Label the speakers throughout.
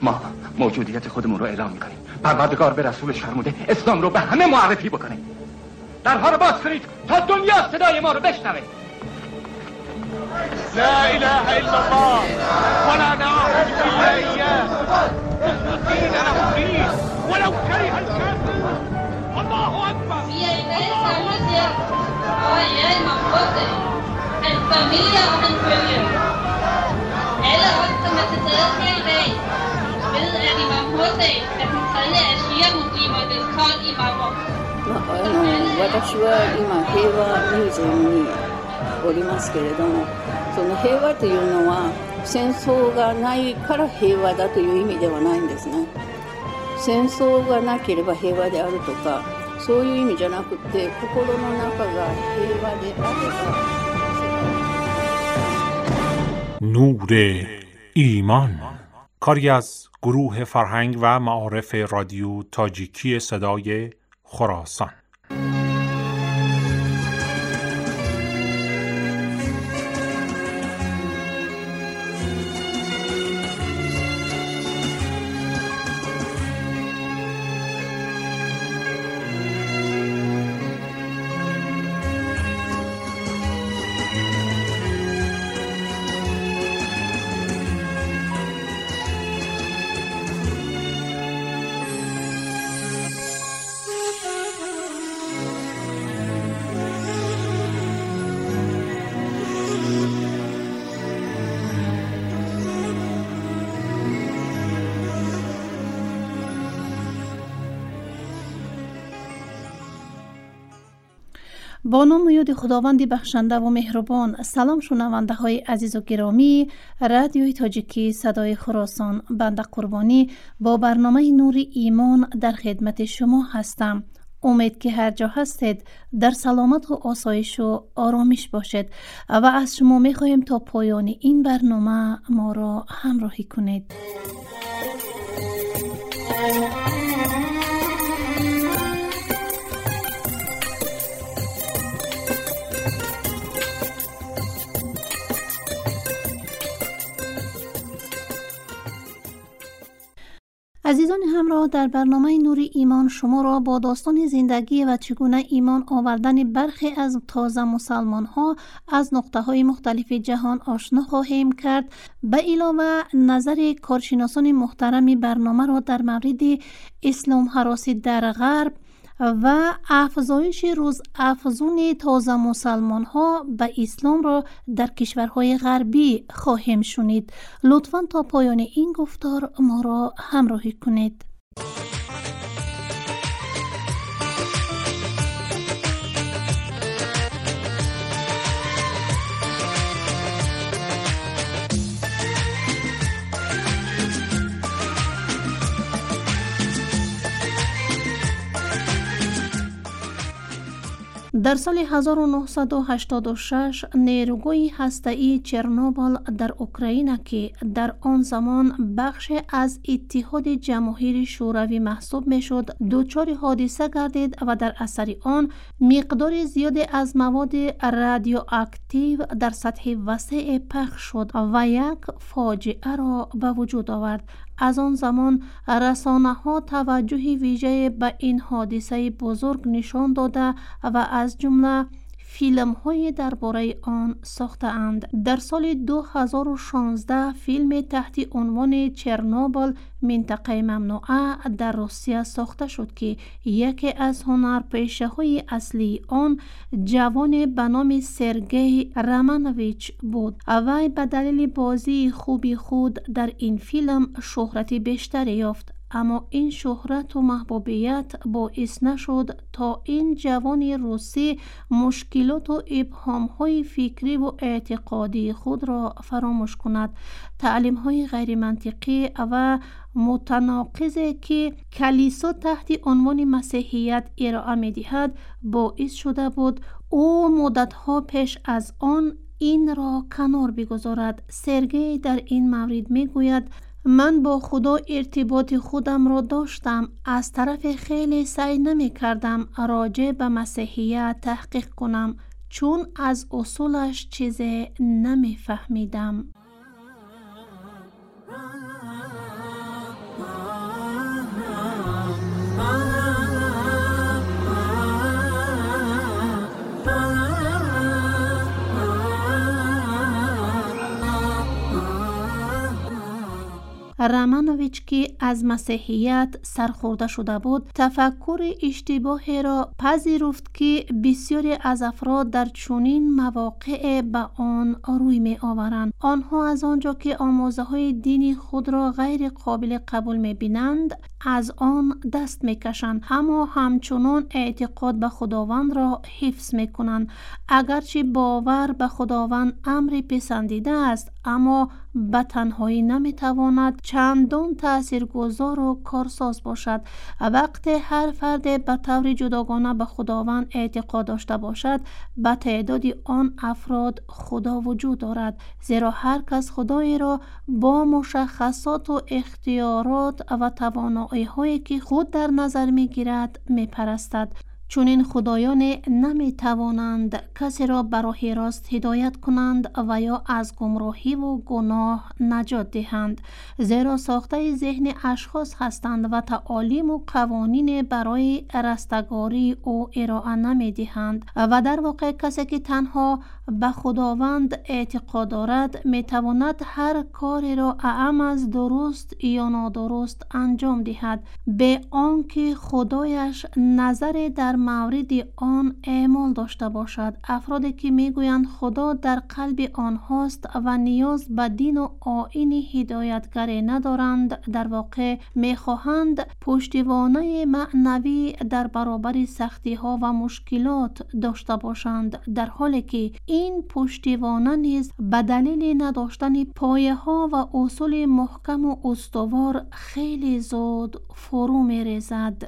Speaker 1: ما موجودیت خودمون رو اعلام میکنیم. پروردگار به رسولش فرموده اسلام رو به همه معرفی بکنه. درها رو باز کنید تا دنیا صدای ما رو بشنوه.
Speaker 2: لا اله الا الله ولا نعبد الا اياه مخلصين له الدين ولو كره الكافرون. الله اكبر.
Speaker 3: En familie og en følge. Alle os, som er til stede her i dag, ved, at Imam Hussein er den tredje af shia-muslimernes kold imamer.
Speaker 4: 私は今平和ミュージアムにおりますけれども、その平和というのは戦争がないから平和だという意味ではないんですね。戦争がなければ平和であるとかそういう意味じゃなくて、心の中が平和であれば
Speaker 5: نور ایمان، کاری از گروه فرهنگ و معارف رادیو تاجیکی صدای خراسان.
Speaker 6: با نام و یاد خداوند بخشنده و مهربان. سلام شنونده های عزیز و گرامی رادیوی تاجیکی صدای خراسان، بنده قربانی با برنامه نور ایمان در خدمت شما هستم. امید که هر جا هستید در سلامت و آسایش و آرامش باشید و از شما میخواهیم تا پایان این برنامه ما را همراهی کنید. عزیزان همراه، در برنامه نور ایمان شما را با داستان زندگی و چگونه ایمان آوردن برخی از تازه مسلمان ها از نقطه های مختلف جهان آشنا خواهیم کرد. به علاوه نظر کارشناسان محترم برنامه را در مورد اسلام هراسی در غرب و افزایش روز افزون تازه مسلمان ها به اسلام را در کشورهای غربی خواهیم شنید. لطفاً تا پایان این گفتار ما را همراهی کنید. در سال 1986 نیروگاه هسته‌ای چرنوبیل در اوکراین که در آن زمان بخش از اتحاد جماهیر شوروی محسوب میشد دچار حادثه گردید و در اثر آن مقدار زیادی از مواد رادیواکتیو در سطح وسیع پخش شد و یک فاجعه را به وجود آورد. از آن زمان رسانه‌ها توجه ویژه به این حادثه بزرگ نشان داده و از جمله فیلم‌های درباره آن ساخته‌اند. در سال 2016 فیلم تحت عنوان چرنوبیل منطقه ممنوعه در روسیه ساخته شد که یکی از هنرپیشه‌های اصلی آن جوان به نام سرگئی رامانویچ بود. وی به دلیل بازی خوبی خود در این فیلم شهرت بیشتری یافت، اما این شهرت و محبوبیت باعث نشد تا این جوان روسی مشکلات و ابهام‌های فکری و اعتقادی خود را فراموش کند. تعلیم‌های غیر منطقی و متناقضی که کلیسا تحت عنوان مسیحیت ارائه می‌دهد باعث شده بود او مدت‌ها پیش از آن این را کنار بگذارد. سرگئی در این مورد می‌گوید: من با خدا ارتباط خودم را داشتم. از طرف خیلی سعی نمی کردم راجع به مسیحیت تحقیق کنم چون از اصولش چیزی نمی فهمیدم. رامانویچ که از مسیحیت سرخورده شده بود، تفکر اشتباهی را پذیرفت که بسیاری از افراد در چنین مواقع به آن روی می آورند. آنها از آنجا که آموزه‌های دینی خود را غیر قابل قبول می بینند، از آن دست می کشند، اما همچنان اعتقاد به خداوند را حفظ می کنند. اگرچه باور به خداوند امر پسندیده است، اما به تنهایی نمی تواند چندان تاثیرگذار و کارساز باشد. وقتی هر فرد به طور جداگانه به خداوند اعتقاد داشته باشد، به تعداد آن افراد خدا وجود دارد، زیرا هر کس خدایی را با مشخصات و اختیارات و توانایی هایی که خود در نظر می گیرد می پرستد. چون این خدایان نمی توانند کسی را به راه راست هدایت کنند و یا از گمراهی و گناه نجات دهند، زیرا ساخته ذهن اشخاص هستند و تعالیم و قوانین برای رستگاری او ارائه نمی دهند و در واقع کسی که تنها به خداوند اعتقاد دارد می تواند هر کاری را اعم از درست یا نادرست انجام دهد، به آنکه خدایش نظر در مورد آن اعمال داشته باشد. افرادی که میگویند خدا در قلب آنهاست و نیاز به دین و آیین هدایتگری ندارند، در واقع میخواهند پشتوانه معنوی در برابر سختی ها و مشکلات داشته باشند، در حالی که این پشتوانه نیز به دلیل نداشتن پایه ها و اصول محکم و استوار خیلی زود فرو میریزد.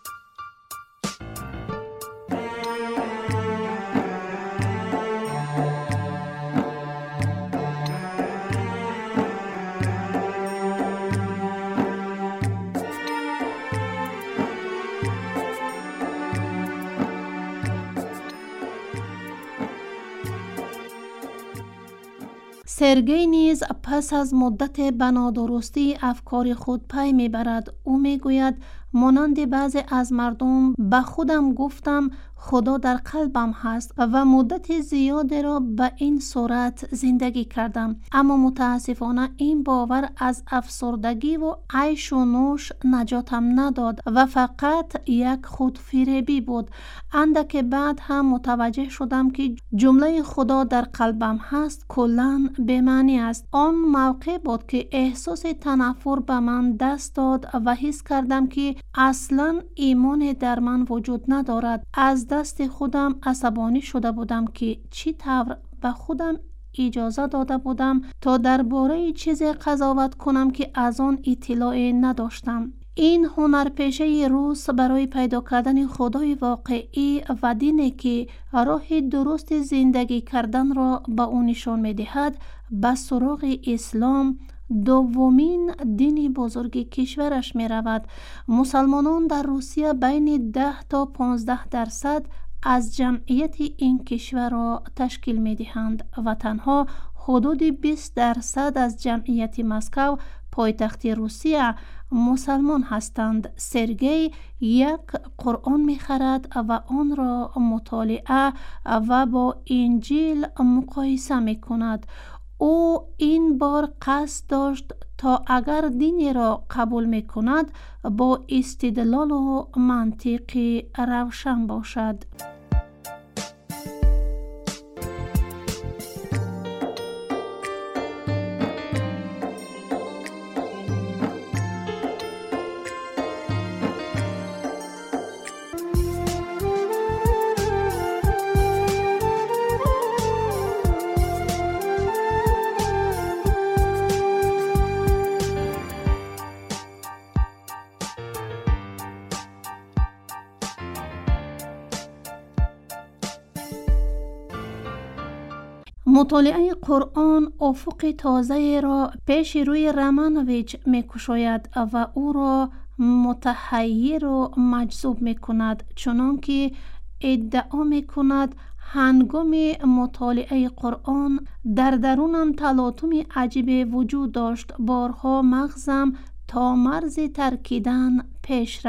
Speaker 6: سرگئی نیز پس از مدت به نادرستی افکار خود پی میبرد. او میگوید مانند بعضی از مردم به خودم گفتم خدا در قلبم هست و مدت زیادی را به این صورت زندگی کردم، اما متاسفانه این باور از افسردگی و عیش و نوش نجاتم نداد و فقط یک خودفریبی بود. اندک بعد هم متوجه شدم که جمله خدا در قلبم هست کلاً بی‌معنی است. آن موقع بود که احساس تنفر به من دست داد و حس کردم که اصلاً ایمان در من وجود ندارد. از دست خودم عصبانی شده بودم که چی طور به خودم اجازه داده بودم تا درباره چیزی قضاوت کنم که از آن اطلاعی نداشتم. این هنرپیشه روس برای پیدا کردن خدای واقعی و دینی که راه درست زندگی کردن را به او نشان می‌دهد، به سراغ اسلام، دومین دین بزرگ کشورش می رود. مسلمانان در روسیه بین 10 تا 15% از جمعیت این کشور را تشکیل می دهند و تنها حدود 20% از جمعیت مسکو پایتخت روسیه مسلمان هستند. سرگئی یک قرآن می خرد و آن را مطالعه و با انجیل مقایسه می کند. او این بار قصد داشت تا اگر دینی را قبول می کند با استدلال و منطقی روشن باشد. مطالعه قرآن افق تازه را پیش روی رامانویچ می کشاید و او را متحیر و مجذوب می کند، چنانکه ادعا می کند هنگام مطالعه قرآن در درونم تلاطم عجیب وجود داشت. بارها مغزم تا مرز ترکیدن پیش رفت.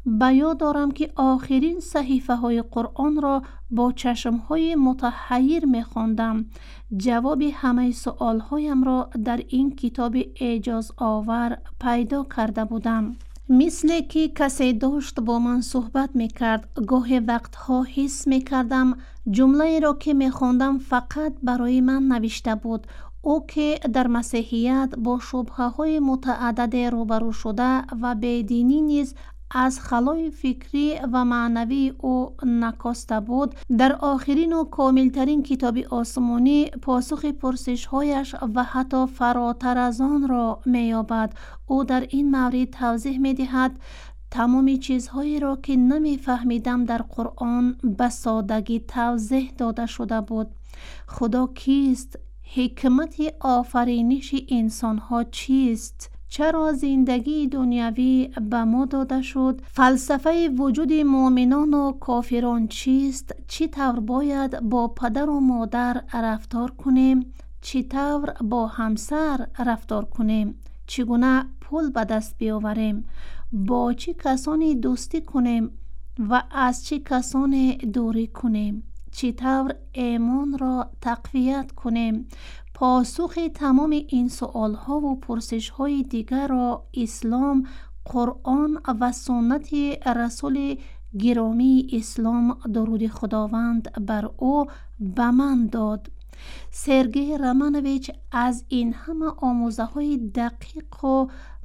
Speaker 6: به یاد دارم که آخرین صحیفه های قرآن را با چشم های متحیر می خواندم. جواب همه سؤال هایم را در این کتاب اعجاز آور پیدا کرده بودم. مثل که کسی داشت با من صحبت می کرد. گاهی وقتها حس می کردم جمله را که می خواندم فقط برای من نوشته بود. او که در مسیحیت با شبهه های متعدد روبرو شده و بیدینی نیز از خلای فکری و معنوی او نکاسته بود، در آخرین و کاملترین کتاب آسمانی پاسخ پرسش‌هایش و حتی فراتر از آن را می‌یابد. او در این مورد توضیح می‌دهد تمام چیزهایی را که نمی‌فهمیدم در قرآن به سادگی توضیح داده شده بود. خدا کیست؟ حکمت آفرینش انسان‌ها چیست؟ چرا زندگی دنیوی به ما داده شد؟ فلسفه وجود مؤمنان و کافران چیست؟ چی طور باید با پدر و مادر رفتار کنیم؟ چی طور با همسر رفتار کنیم؟ چگونه پول به دست بیاوریم؟ با چه کسانی دوستی کنیم و از چه کسانی دوری کنیم؟ چی طور ایمان را تقویت کنیم؟ پاسخ تمام این سؤال ها و پرسش های دیگر را اسلام، قرآن و سنت رسول گرامی اسلام درود خداوند بر او به من داد. سرگئی رامانویچ از این همه آموزه های دقیق و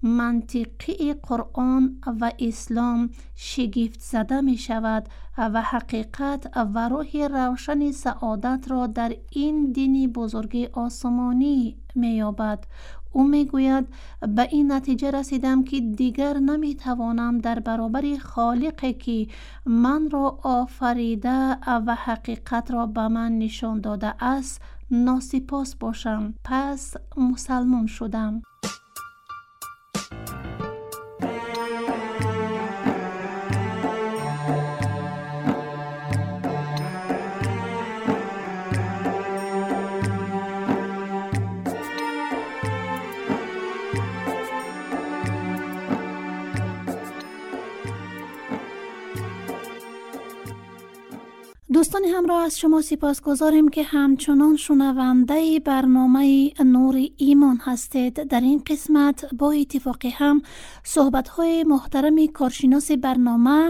Speaker 6: منطقی قرآن و اسلام شگفت زده می شود و حقیقت و راه روشن سعادت را در این دین بزرگ آسمانی می یابد. او می گوید به این نتیجه رسیدم که دیگر نمی توانم در برابر خالقی که من را آفریده و حقیقت را به من نشان داده است ناسپاس باشم. پس مسلمان شدم. دوستان همراه از شما سپاسگزاریم که همچنان شنونده برنامه نور ایمان هستید. در این قسمت با اتفاق هم صحبت‌های محترم کارشناس برنامه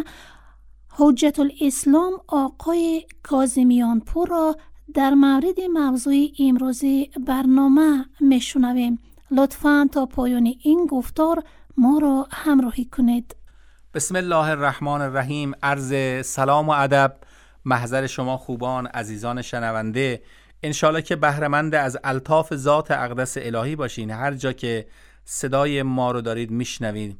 Speaker 6: حجت الاسلام آقای کاظمیان پور را در مورد موضوع امروزی برنامه میشنویم. لطفاً تا پایان این گفتار ما را همراهی کنید.
Speaker 7: بسم الله الرحمن الرحیم. عرض سلام و ادب محضر شما خوبان عزیزان شنونده. انشالله که بهره‌مند از الطاف ذات اقدس الهی باشین هر جا که صدای ما رو دارید میشنوید.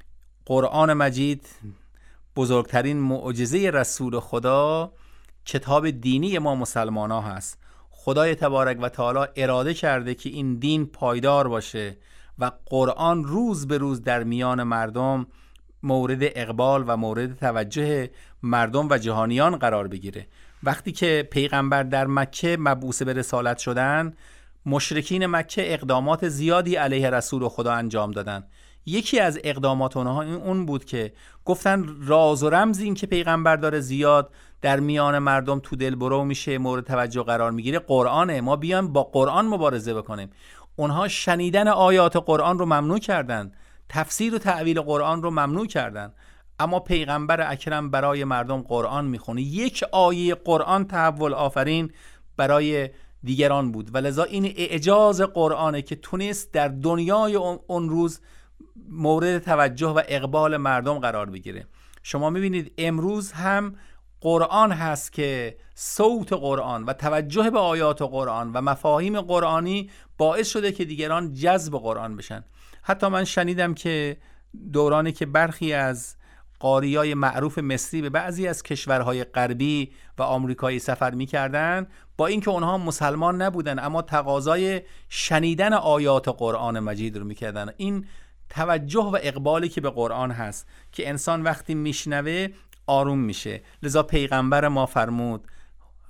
Speaker 7: قرآن مجید بزرگترین معجزه رسول خدا، کتاب دینی ما مسلمان ها هست. خدای تبارک و تعالی اراده کرده که این دین پایدار باشه و قرآن روز به روز در میان مردم مورد اقبال و مورد توجه مردم و جهانیان قرار بگیره. وقتی که پیغمبر در مکه مبعوث به رسالت شدن، مشرکین مکه اقدامات زیادی علیه رسول خدا انجام دادن. یکی از اقدامات اونها اون بود که گفتن راز و رمز این که پیغمبر داره زیاد در میان مردم تو دلبرو میشه، مورد توجه قرار میگیره، قرآنه. ما بیایم با قرآن مبارزه بکنیم. اونها شنیدن آیات قرآن رو ممنوع کردن، تفسیر و تعویل قرآن رو ممنوع کردن. اما پیغمبر اکرم برای مردم قرآن میخونه. یک آیه قرآن تحول آفرین برای دیگران بود و لذا این اعجاز قرآنه که تونست در دنیای اون روز مورد توجه و اقبال مردم قرار بگیره. شما میبینید امروز هم قرآن هست که صوت قرآن و توجه به آیات قرآن و مفاهیم قرآنی باعث شده که دیگران جذب قرآن بشن. حتی من شنیدم که دورانی که برخی از قاریای معروف مصری به بعضی از کشورهای غربی و آمریکایی سفر می‌کردن، با اینکه اونها مسلمان نبودن اما تقاضای شنیدن آیات قرآن مجید رو می‌کردن. این توجه و اقبالی که به قرآن هست که انسان وقتی میشنوه آروم میشه. لذا پیغمبر ما فرمود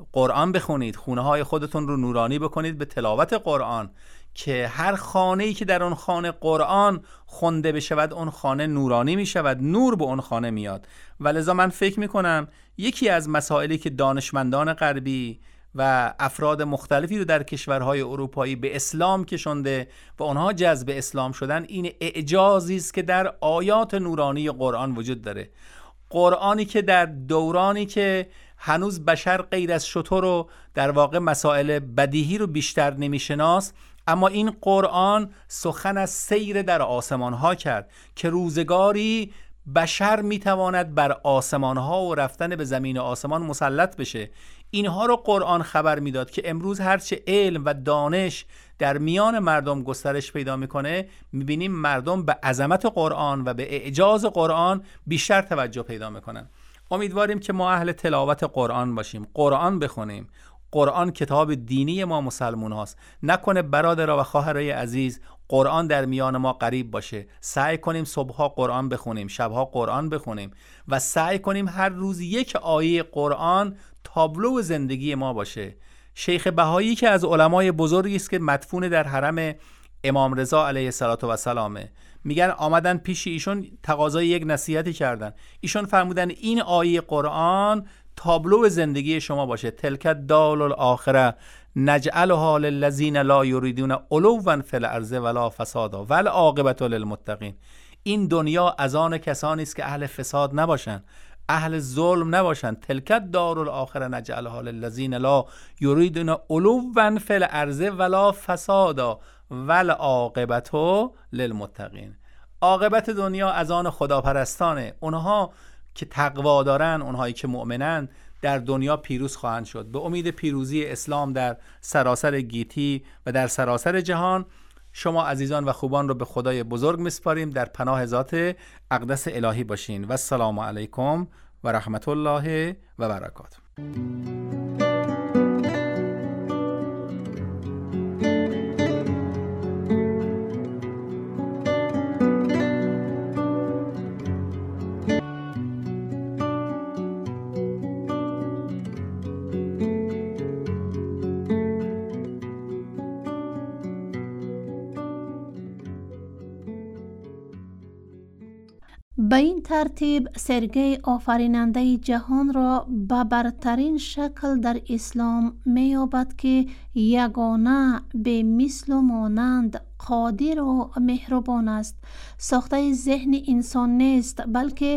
Speaker 7: قرآن بخونید، خونه های خودتون رو نورانی بکنید به تلاوت قرآن، که هر خانه‌ای که در اون خانه قرآن خونده بشود اون خانه نورانی می شود، نور به اون خانه میاد. ولذا من فکر می کنم یکی از مسائلی که دانشمندان غربی و افراد مختلفی رو در کشورهای اروپایی به اسلام کشونده و اونها جذب اسلام شدن، این اعجازی است که در آیات نورانی قرآن وجود داره. قرآنی که در دورانی که هنوز بشر غیر از شتر رو در واقع مسائل بدیهی رو بیشتر نمیشناس، اما این قرآن سخن از سیر در آسمان ها کرد که روزگاری بشر میتواند بر آسمان ها و رفتن به زمین آسمان مسلط بشه. اینها رو قرآن خبر میداد که امروز هرچه علم و دانش در میان مردم گسترش پیدا میکنه، میبینیم مردم به عظمت قرآن و به اعجاز قرآن بیشتر توجه پیدا میکنن. امیدواریم که ما اهل تلاوت قرآن باشیم، قرآن بخونیم. قرآن کتاب دینی ما مسلمون هاست. نکنه برادر و خواهرای عزیز قرآن در میان ما غریب باشه. سعی کنیم صبحها قرآن بخونیم، شبها قرآن بخونیم و سعی کنیم هر روز یک آیه قرآن تابلو زندگی ما باشه. شیخ بهایی که از علمای بزرگی است که مدفون در حرم امام رضا علیه السلام، میگن آمدن پیش ایشون تقاضای یک نصیحتی کردن، ایشون فرمودن این آیه قرآن تابلو زندگی شما باشه. تلک الدار الاخره نجعلها للذین لا یریدون علوا فی الارض ولا فسادا والعاقبة للمتقین. این دنیا از آن کسانی است که اهل فساد نباشن، اهل ظلم نباشن. تلک الدار الاخره نجعلها للذین لا یریدون علوا فی الارض ولا فسادا والعاقبة للمتقین. عاقبت دنیا از آن خداپرستانه. اونها که تقوا دارن، اونهایی که مؤمنن، در دنیا پیروز خواهند شد. به امید پیروزی اسلام در سراسر گیتی و در سراسر جهان، شما عزیزان و خوبان رو به خدای بزرگ میسپاریم. در پناه ذات اقدس الهی باشین و السلام علیکم و رحمت الله و برکاته.
Speaker 6: به این ترتیب سرگی آفریننده جهان را به برترین شکل در اسلام می‌یابد که یگانه به مثل و مانند قادر و مهربان است. ساخته ذهن انسان نیست، بلکه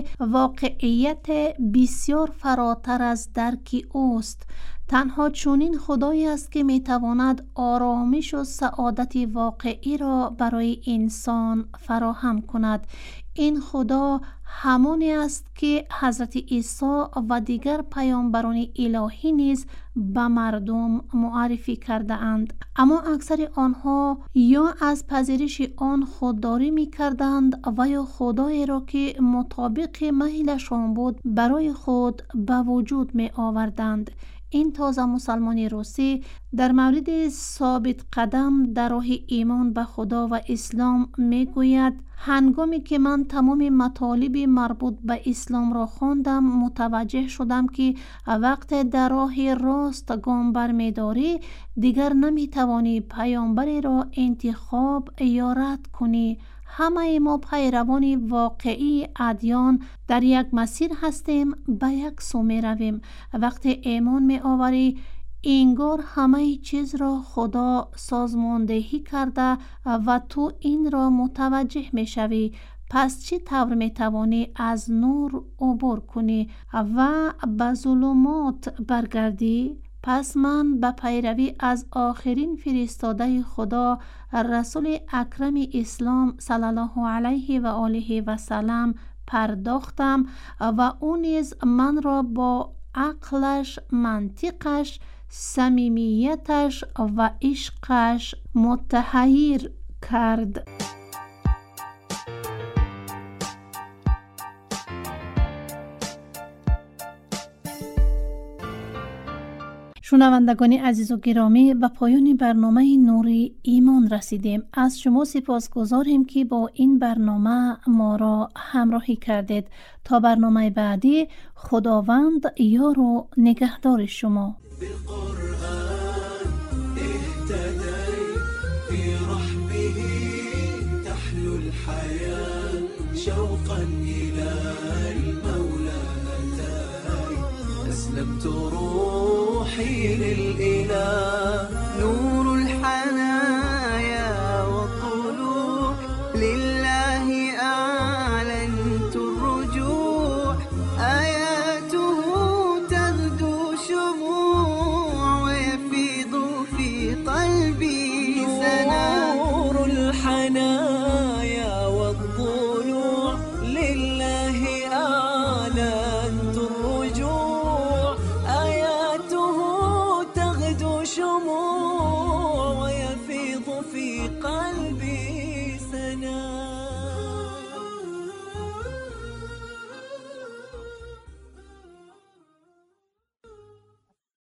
Speaker 6: واقعیت بسیار فراتر از درک اوست. تنها چونین خدایی است که میتواند آرامش و سعادت واقعی را برای انسان فراهم کند. این خدا همانی است که حضرت عیسی و دیگر پیامبران الهی نیز به مردم معرفی کرده اند، اما اکثر آنها یا از پذیرش آن خودداری می کردند و یا خدایی را که مطابق میلشان بود برای خود به وجود می آوردند. این تازه مسلمان روسی در مورد ثابت قدم در راه ایمان به خدا و اسلام می گوید: هنگامی که من تمام مطالب مربوط به اسلام را خواندم، متوجه شدم که وقت در راه راست گام برمی‌داری، دیگر نمی‌توانی پیامبری را انتخاب یا رد کنی. همه ما پیروان واقعی ادیان در یک مسیر هستیم، به یک سو می رویم. وقتی ایمان می آوری، انگار همه چیز را خدا سازماندهی کرده و تو این را متوجه می شوی. پس چی طور می توانی از نور عبور کنی و به ظلمات برگردی؟ پس من به پیروی از آخرین فرستاده خدا، رسول اکرم اسلام صلی الله علیه و آله و سلم پرداختم و او نیز من را با عقلش، منطقش، صمیمیتش و عشقش متحیر کرد. شنوندگان عزیز و گرامی، به پایان برنامه نور ایمان رسیدیم. از شما سپاسگزاریم که با این برنامه ما را همراهی کردید. تا برنامه بعدی، خداوند یار و نگهدار شما.
Speaker 8: شوقا إلى المولى أتاي أسلمت روحي للإله نور الحنايا والطلوع لله أعلنت الرجوع آياته تغدو شموع ويفيض في قلبي سنا نور الحنايا والطلوع لله أعلنت الرجوع آياته تغدو شموع